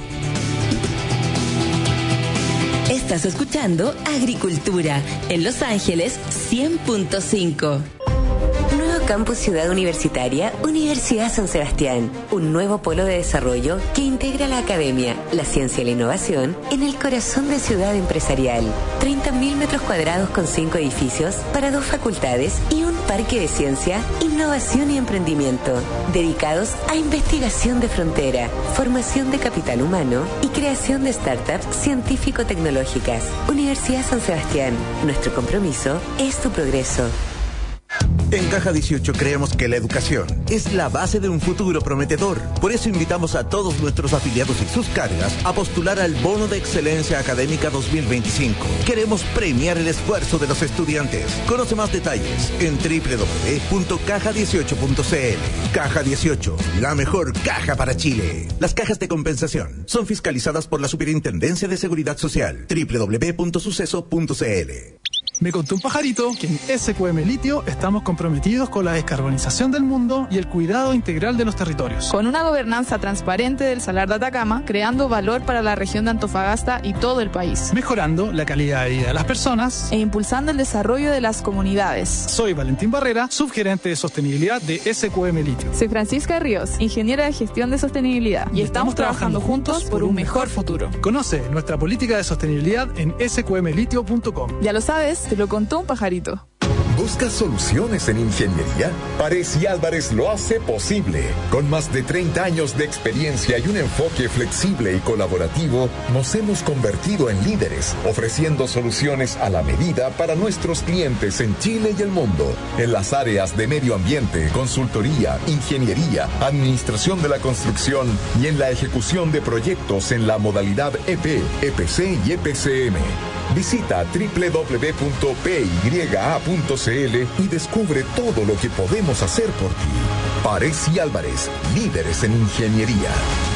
Estás escuchando Agricultura en Los Ángeles cien punto cinco. Nuevo Campus Ciudad Universitaria, Universidad San Sebastián. Un nuevo polo de desarrollo que integra la academia, la ciencia y la innovación en el corazón de ciudad empresarial. treinta mil metros cuadrados con cinco edificios para dos facultades y un parque de ciencia, innovación y emprendimiento, dedicados a investigación de frontera, formación de capital humano y creación de startups científico-tecnológicas. Universidad San Sebastián, nuestro compromiso es tu progreso. En Caja dieciocho creemos que la educación es la base de un futuro prometedor. Por eso invitamos a todos nuestros afiliados y sus cargas a postular al Bono de Excelencia Académica dos mil veinticinco. Queremos premiar el esfuerzo de los estudiantes. Conoce más detalles en doble u doble u doble u punto caja dieciocho punto c l. Caja dieciocho, la mejor caja para Chile. Las cajas de compensación son fiscalizadas por la Superintendencia de Seguridad Social. doble u doble u doble u punto suceso punto c l. Me contó un pajarito que en S Q M Litio estamos comprometidos con la descarbonización del mundo y el cuidado integral de los territorios. Con una gobernanza transparente del Salar de Atacama, creando valor para la región de Antofagasta y todo el país. Mejorando la calidad de vida de las personas. E impulsando el desarrollo de las comunidades. Soy Valentín Barrera, subgerente de sostenibilidad de S Q M Litio. Soy Francisca Ríos, ingeniera de gestión de sostenibilidad. Y, y estamos, estamos trabajando juntos por un mejor futuro. Conoce nuestra política de sostenibilidad en s q m litio punto com. Ya lo sabes, te lo contó un pajarito. ¿Buscas soluciones en ingeniería? Párez y Álvarez lo hace posible. Con más de treinta años de experiencia y un enfoque flexible y colaborativo, nos hemos convertido en líderes, ofreciendo soluciones a la medida para nuestros clientes en Chile y el mundo, en las áreas de medio ambiente, consultoría, ingeniería, administración de la construcción y en la ejecución de proyectos en la modalidad E P, E P C y E P C M. Visita doble u doble u doble u punto p y a punto c l y descubre todo lo que podemos hacer por ti. Párez y Álvarez, líderes en ingeniería.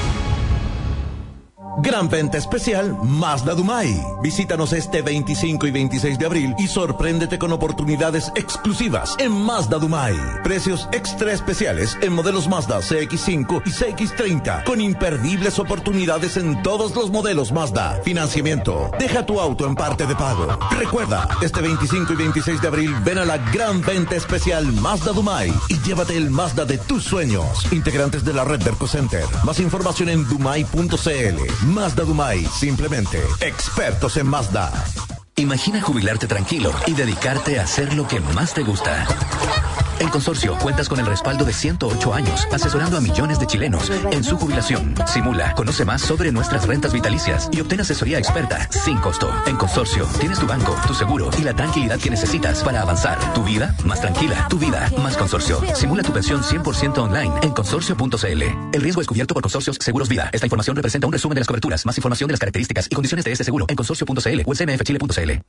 Gran venta especial Mazda Dumay. Visítanos este veinticinco y veintiséis de abril y sorpréndete con oportunidades exclusivas en Mazda Dumay. Precios extra especiales en modelos Mazda C X cinco y C X treinta, con imperdibles oportunidades en todos los modelos Mazda. Financiamiento. Deja tu auto en parte de pago. Recuerda, este veinticinco y veintiséis de abril ven a la gran venta especial Mazda Dumay y llévate el Mazda de tus sueños. Integrantes de la red Derco Center. Más información en dumay punto c l. Mazda Dumay, simplemente expertos en Mazda. Imagina jubilarte tranquilo y dedicarte a hacer lo que más te gusta. En Consorcio cuentas con el respaldo de ciento ocho años, asesorando a millones de chilenos en su jubilación. Simula, conoce más sobre nuestras rentas vitalicias y obtén asesoría experta sin costo. En Consorcio tienes tu banco, tu seguro y la tranquilidad que necesitas para avanzar. Tu vida más tranquila, tu vida más Consorcio. Simula tu pensión cien por ciento online en consorcio punto c l. El riesgo es cubierto por Consorcios Seguros Vida. Esta información representa un resumen de las coberturas. Más información de las características y condiciones de este seguro en consorcio punto c l o en c m f chile punto c l.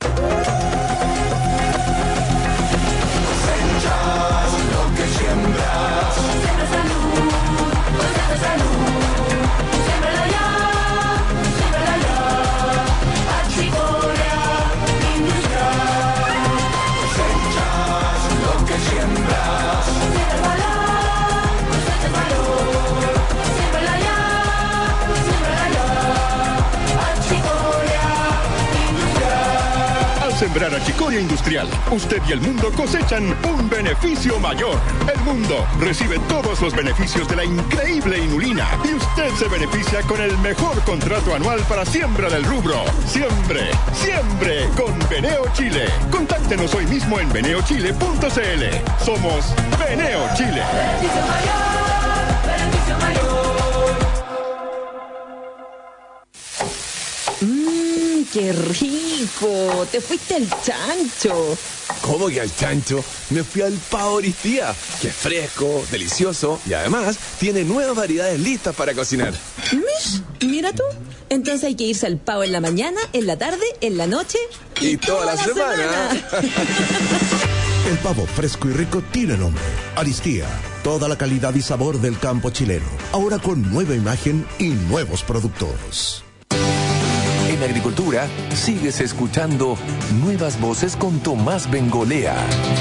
Sembrar achicoria industrial, usted y el mundo cosechan un beneficio mayor. El mundo recibe todos los beneficios de la increíble inulina y usted se beneficia con el mejor contrato anual para siembra del rubro. Siembre, siembre con Beneo Chile. Contáctenos hoy mismo en beneo chile punto c l. Somos Beneo Chile. Beneficio mayor, beneficio mayor. Mmm, qué rico. Te fuiste al chancho. ¿Cómo que al chancho? Me fui al Pavo Oristía, que es fresco, delicioso y además tiene nuevas variedades listas para cocinar. Mish, mira tú. Entonces hay que irse al Pavo en la mañana, en la tarde, en la noche y, y toda, toda la, la semana. semana. El pavo fresco y rico tiene nombre. Aristía. Toda la calidad y sabor del campo chileno. Ahora con nueva imagen y nuevos productos. En Agricultura, sigues escuchando Nuevas Voces con Tomás Bengolea.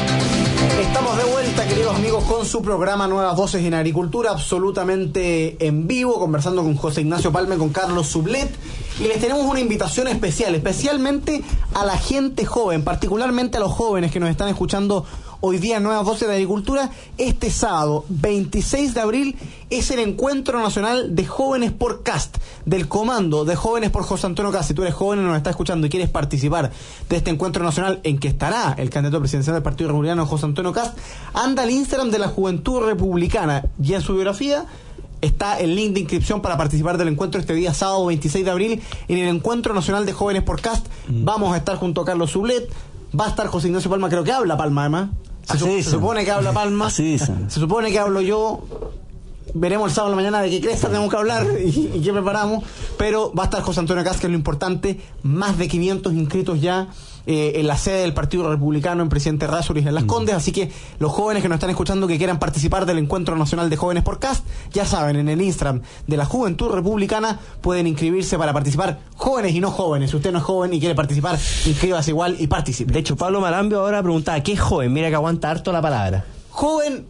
Estamos de vuelta, queridos amigos, con su programa Nuevas Voces en Agricultura, absolutamente en vivo, conversando con José Ignacio Palma y con Carlos Sublet. Y les tenemos una invitación especial, especialmente a la gente joven, particularmente a los jóvenes que nos están escuchando hoy día en Nuevas Voces de Agricultura. Este sábado, veintiséis de abril, es el Encuentro Nacional de Jóvenes por Cast, del Comando de Jóvenes por José Antonio Cast. Si tú eres joven y nos estás escuchando y quieres participar de este encuentro nacional en que estará el candidato presidencial del Partido Republicano, José Antonio Cast, anda al Instagram de la Juventud Republicana y en su biografía está el link de inscripción para participar del encuentro este día sábado veintiséis de abril en el Encuentro Nacional de Jóvenes por Cast. Mm. Vamos a estar junto a Carlos Sublet, va a estar José Ignacio Palma, creo que habla Palma además. Se, su, se supone que habla Palma. Así se supone que hablo yo. Veremos el sábado en la mañana de qué cresta tenemos que hablar y, y qué preparamos. Pero va a estar José Antonio Cast, que es lo importante. Más de quinientos inscritos ya eh, en la sede del Partido Republicano en Presidente Errázuriz en Las Condes. Así que los jóvenes que nos están escuchando que quieran participar del Encuentro Nacional de Jóvenes por Cast, ya saben, en el Instagram de la Juventud Republicana pueden inscribirse para participar. Jóvenes y no jóvenes. Si usted no es joven y quiere participar, inscríbase igual y participe. De hecho, Pablo Marambio ahora preguntaba, ¿qué es joven? Mira que aguanta harto la palabra. Joven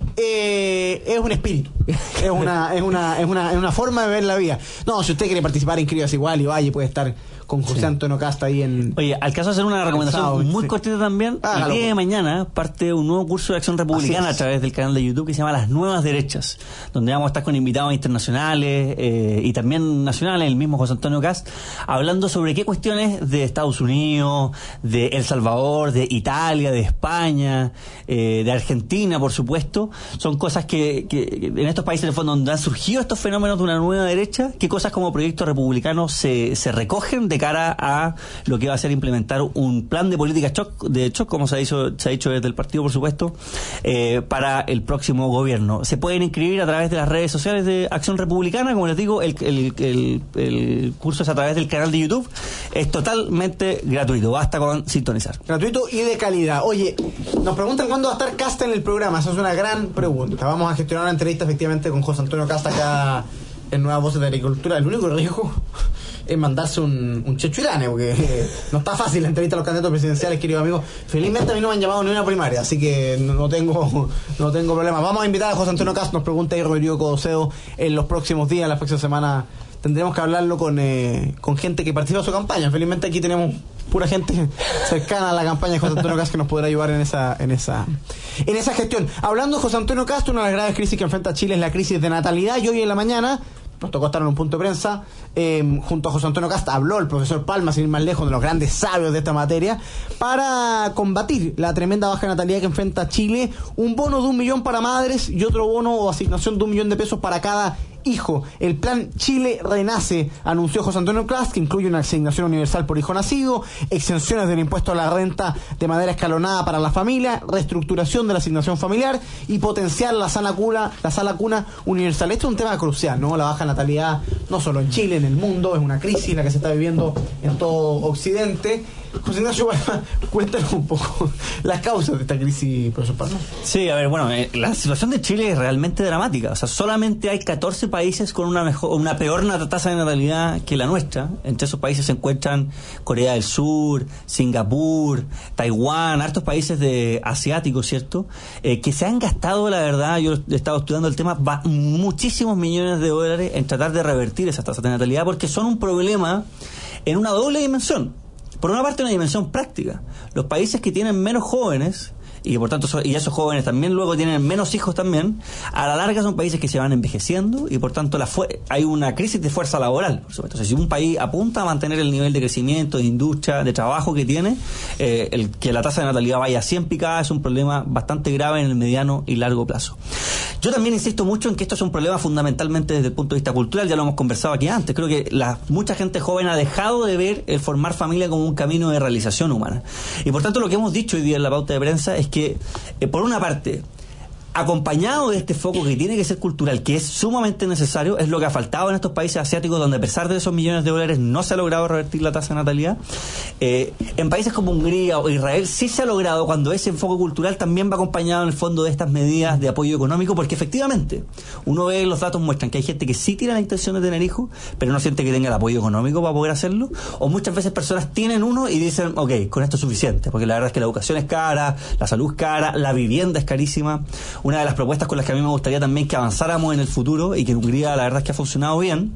eh, es un espíritu, es una, es una, es una, es una forma de ver la vida. No, si usted quiere participar, inscríbase igual y vaya, puede estar con José sí. Antonio Casta ahí en... Oye, alcanzo a hacer una recomendación sábado, muy sí. cortita también. Ah, el día de mañana parte un nuevo curso de acción republicana a través del canal de YouTube que se llama Las Nuevas Derechas, donde vamos a estar con invitados internacionales eh, y también nacionales, el mismo José Antonio Cast, hablando sobre qué cuestiones de Estados Unidos, de El Salvador, de Italia, de España, eh, de Argentina, por supuesto, son cosas que, que en estos países en el fondo donde han surgido estos fenómenos de una nueva derecha, qué cosas como proyectos republicanos se, se recogen de cara a lo que va a ser implementar un plan de política shock, de shock, como se ha dicho, se ha dicho desde el partido, por supuesto, eh, para el próximo gobierno. Se pueden inscribir a través de las redes sociales de Acción Republicana, como les digo, el, el, el, el curso es a través del canal de YouTube, es totalmente gratuito, basta con sintonizar. Gratuito y de calidad. Oye, nos preguntan cuándo va a estar Casta en el programa, esa es una gran pregunta. Vamos a gestionar una entrevista efectivamente con José Antonio Casta acá en Nuevas Voces de Agricultura. El único riesgo es mandarse un, un chechuirane, porque eh, no está fácil la entrevista a los candidatos presidenciales, queridos amigos. Felizmente a mí no me han llamado ni una primaria, así que no, no tengo no tengo problema. Vamos a invitar a José Antonio Cast, nos pregunta ahí Rodrigo Codocedo, en los próximos días, en las próximas semanas tendremos que hablarlo con eh, con gente que participa en su campaña. Felizmente aquí tenemos pura gente cercana a la campaña de José Antonio Cast que nos podrá ayudar en esa en esa en esa gestión. Hablando de José Antonio Cast, una de las graves crisis que enfrenta Chile es la crisis de natalidad, y hoy en la mañana nos tocó estar en un punto de prensa, eh, junto a José Antonio Cast habló el profesor Palma, sin ir más lejos, de los grandes sabios de esta materia, para combatir la tremenda baja de natalidad que enfrenta Chile, un bono de un millón para madres y otro bono o asignación de un millón de pesos para cada hijo. El plan Chile Renace, anunció José Antonio Cast, que incluye una asignación universal por hijo nacido, exenciones del impuesto a la renta de manera escalonada para la familia, reestructuración de la asignación familiar y potenciar la sala cuna, la sala cuna universal. Esto es un tema crucial, ¿no? La baja natalidad, no solo en Chile, en el mundo, es una crisis la que se está viviendo en todo Occidente. José Ignacio, cuéntanos un poco las causas de esta crisis, profesor Palma. Sí, a ver, bueno, eh, la situación de Chile es realmente dramática. O sea, solamente hay catorce países con una mejor, una peor tasa de natalidad que la nuestra. Entre esos países se encuentran Corea del Sur, Singapur, Taiwán, hartos países de asiáticos, ¿cierto? Eh, que se han gastado, la verdad, yo he estado estudiando el tema, va, muchísimos millones de dólares en tratar de revertir esas tasas de natalidad, porque son un problema en una doble dimensión. Por una parte, una dimensión práctica. Los países que tienen menos jóvenes, y por tanto y esos jóvenes también luego tienen menos hijos también, a la larga son países que se van envejeciendo y por tanto la fu- hay una crisis de fuerza laboral, por supuesto. O sea, si un país apunta a mantener el nivel de crecimiento, de industria, de trabajo que tiene, eh, el que la tasa de natalidad vaya a cien picada es un problema bastante grave en el mediano y largo plazo. Yo también insisto mucho en que esto es un problema fundamentalmente desde el punto de vista cultural, ya lo hemos conversado aquí antes. Creo que la, mucha gente joven ha dejado de ver el formar familia como un camino de realización humana. Y por tanto lo que hemos dicho hoy día en la pauta de prensa es que, eh, por una parte, acompañado de este foco que tiene que ser cultural, que es sumamente necesario, es lo que ha faltado en estos países asiáticos donde a pesar de esos millones de dólares no se ha logrado revertir la tasa de natalidad. Eh, en países como Hungría o Israel sí se ha logrado cuando ese enfoque cultural también va acompañado en el fondo de estas medidas de apoyo económico, porque efectivamente uno ve los datos muestran que hay gente que sí tiene la intención de tener hijos, pero no siente que tenga el apoyo económico para poder hacerlo, o muchas veces personas tienen uno y dicen, ok, con esto es suficiente, porque la verdad es que la educación es cara, la salud es cara, la vivienda es carísima. Una de las propuestas con las que a mí me gustaría también que avanzáramos en el futuro y que en Hungría la verdad es que ha funcionado bien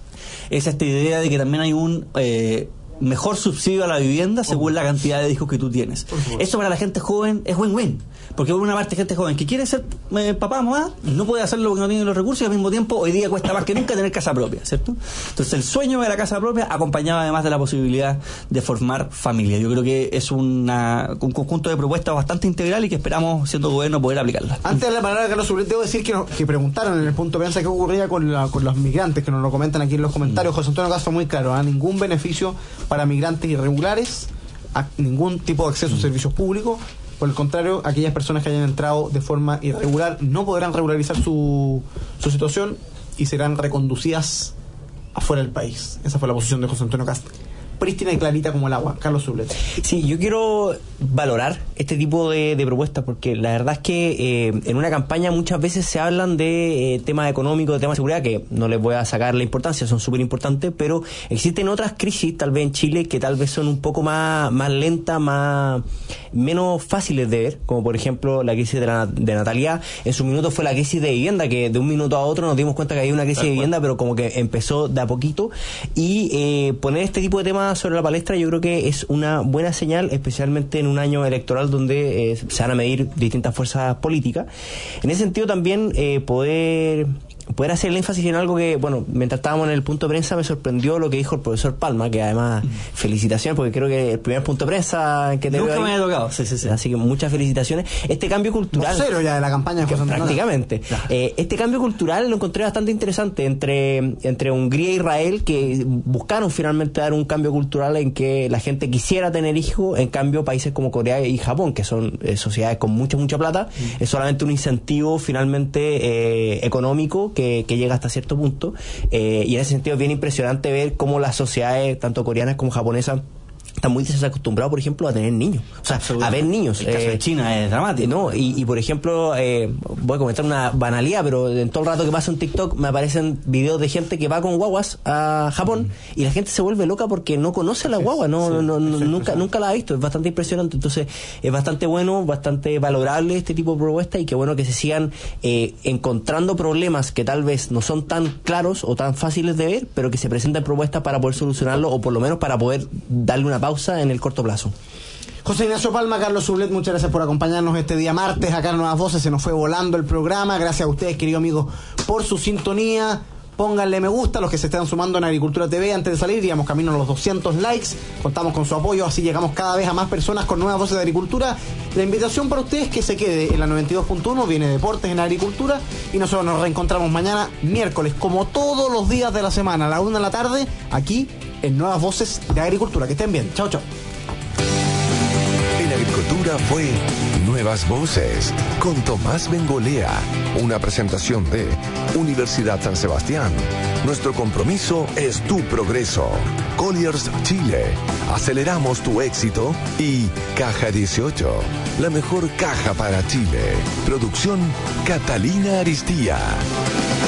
es esta idea de que también hay un eh, mejor subsidio a la vivienda según la cantidad de hijos que tú tienes. Eso para la gente joven es win-win, porque por una parte gente joven que quiere ser eh, papá, mamá, no puede hacerlo porque no tiene los recursos y al mismo tiempo hoy día cuesta más que nunca tener casa propia, ¿cierto? Entonces el sueño de la casa propia acompañado además de la posibilidad de formar familia. Yo creo que es una, un conjunto de propuestas bastante integral y que esperamos, siendo gobierno, poder aplicarlas. Antes de la palabra de Carlos Sublet, debo decir que, no, que preguntaron en el punto de prensa qué ocurría con, la, con los migrantes, que nos lo comentan aquí en los comentarios. Mm. José Antonio Cast fue muy claro, ¿eh? Ningún beneficio para migrantes irregulares, a ningún tipo de acceso a servicios públicos. Por el contrario, aquellas personas que hayan entrado de forma irregular no podrán regularizar su, su situación y serán reconducidas afuera del país. Esa fue la posición de José Antonio Cast. Prístina y clarita como el agua. Carlos Sublet. Sí, yo quiero valorar este tipo de, de propuestas porque la verdad es que eh, en una campaña muchas veces se hablan de eh, temas económicos, de temas de seguridad, que no les voy a sacar la importancia, son súper importantes, pero existen otras crisis, tal vez en Chile, que tal vez son un poco más, más lentas, más menos fáciles de ver, como por ejemplo la crisis de, la, de natalidad. En su minuto fue la crisis de vivienda, que de un minuto a otro nos dimos cuenta que había una crisis de vivienda, pero como que empezó de a poquito, y eh, poner este tipo de temas sobre la palestra yo creo que es una buena señal, especialmente en un año electoral donde eh, se van a medir distintas fuerzas políticas. En ese sentido también eh, poder poder hacer el énfasis en algo que, bueno, mientras estábamos en el punto de prensa me sorprendió lo que dijo el profesor Palma, que además, mm. felicitaciones, porque creo que el primer punto de prensa que te nunca veo me había tocado, sí, sí, sí. Así que muchas felicitaciones. Este cambio cultural, cero ya de la campaña de José Antonio. Prácticamente. Claro. Eh, este cambio cultural lo encontré bastante interesante entre, entre Hungría e Israel, que buscaron finalmente dar un cambio cultural en que la gente quisiera tener hijos. En cambio, países como Corea y Japón, que son eh, sociedades con mucha, mucha plata, mm. es solamente un incentivo finalmente eh, económico que, que llega hasta cierto punto, eh, y en ese sentido es bien impresionante ver cómo las sociedades, tanto coreanas como japonesas, están muy desacostumbrados, por ejemplo, a tener niños, o sea, a ver niños. El caso eh, de China es dramático. No, y, y por ejemplo, eh, voy a comentar una banalidad, pero en todo el rato que paso en TikTok me aparecen videos de gente que va con guaguas a Japón mm. y la gente se vuelve loca porque no conoce a la guagua, no, sí, no, no nunca, nunca la ha visto, es bastante impresionante. Entonces, es bastante bueno, bastante valorable este tipo de propuestas, y qué bueno que se sigan eh, encontrando problemas que tal vez no son tan claros o tan fáciles de ver, pero que se presenten propuestas para poder solucionarlo, o por lo menos para poder darle una pausa en el corto plazo. José Ignacio Palma, Carlos Sublet, muchas gracias por acompañarnos este día martes acá en Nuevas Voces. Se nos fue volando el programa. Gracias a ustedes, queridos amigos, por su sintonía. pónganle me gusta, los que se están sumando en Agricultura T V antes de salir, digamos camino a los doscientos likes, contamos con su apoyo, así llegamos cada vez a más personas con nuevas voces de agricultura. La invitación para ustedes es que se quede en la noventa y dos punto uno, viene Deportes en Agricultura, y nosotros nos reencontramos mañana, miércoles, como todos los días de la semana, a la una de la tarde, aquí en Nuevas Voces de Agricultura. Que estén bien, chao, chao. En Agricultura fue Nuevas Voces con Tomás Bengolea, una presentación de Universidad San Sebastián. Nuestro compromiso es tu progreso. Colliers Chile, aceleramos tu éxito. Y Caja dieciocho, la mejor caja para Chile. Producción Catalina Aristía.